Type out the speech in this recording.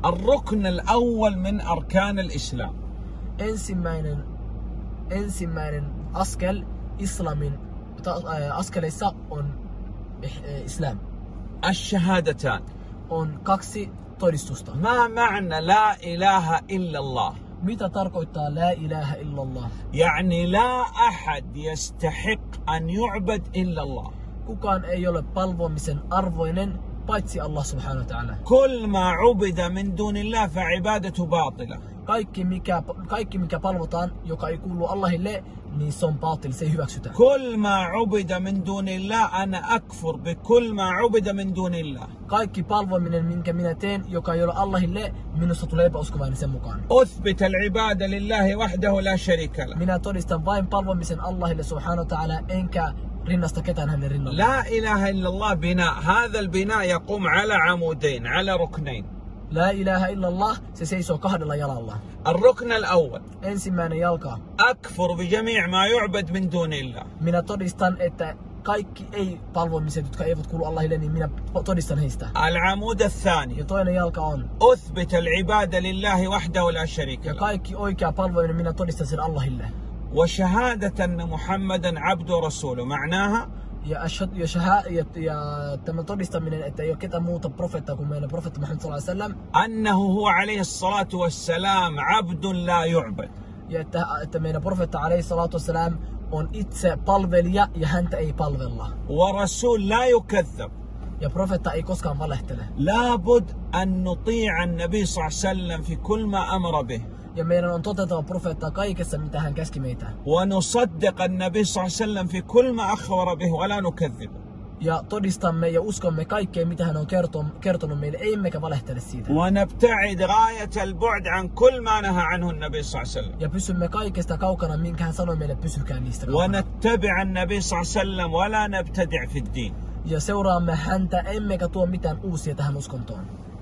الركن الأول من أركان الإسلام. ensimmäinen askel islamin askeleissa on islam. الشهادتان. On 2 todistusta. ما معنى لا إله إلا الله؟ Mitä tarkoittaa la ilaha illallah? يعني لا أحد يستحق أن يعبد إلا الله. Kukaan ei ole palvomisen arvoinen paitsi Allah subhanahu wa ta'ala. كل ما عبد من دون الله فعبادته باطلة. Kaikki mikä palvotaan, joka ei kuulu Allahille, niin se on baatil, se ei hyväksytä. كل ما عبد من دون الله أنا أكفر بكل ما عبد من دون الله. Kaikki palvominen, minkä minä teen, joka ei ole Allahille, minusta tulee epäuskovainen sen mukaan. أثبت العبادة لله وحده لا شريك له. Minä todistan vain palvomisen Allahille subhanahu wa ta'ala, enkä rinnasta ketään hänen rinnalla. لا إله إلا الله بناء، هذا البناء يقوم على عمودين، على ركنين. La ilaha illallah, se seisoo 2 jalalla. الركن الأول Ensimmäinen jalka. أكفر بجميع ما يعبد من دون الله. Minä todistan, että kaikki ei-palvomiset, jotka eivät kuulu Allahille, niin minä todistan heistä. العمود الثاني Ja toinen jalka on. أثبت العبادة لله وحده لا شريك Ja له. kaikki oikea palvominen minä todistan sen Allahille. وشهادة أن محمدا عبد ورسوله معناها Ja tämä todistaminen, että ei ole ketään muuta profeettaa kuin meidän profeetta Muhammad sallallahu alaihi wasallam. أنه هو عليه الصلاة والسلام عبد لا يعبد. Ja että meidän profeetta alaihi salatu wassalam on itse palvelija ja häntä ei palvella. ورسول لا يكذب. Ja profeetta ei koskaan valehtele. لابد أن نطيع النبي صلى الله عليه وسلم في كل ما أمر به. Ja meidän on toteutettava profeettaa kaikessa, mitä hän käski meitä. ونصدق النبي صلى الله عليه وسلم في كل ما أخبر به ولا نكذب. Ja todistamme ja uskomme kaikkea, mitä hän on kertonut meille, emmekä valehtele siitä. ونبتعد غاية البعد عن كل ما نهى عنه النبي صلى الله عليه وسلم. Ja pysymme kaikesta kaukana, minkä hän sanoi meille, pysykää niistä kaukana. ونتبع النبي صلى الله عليه وسلم ولا نبتدع في الدين. Ja seuraamme häntä, emmekä tuo mitään uusia tähän uskontoon.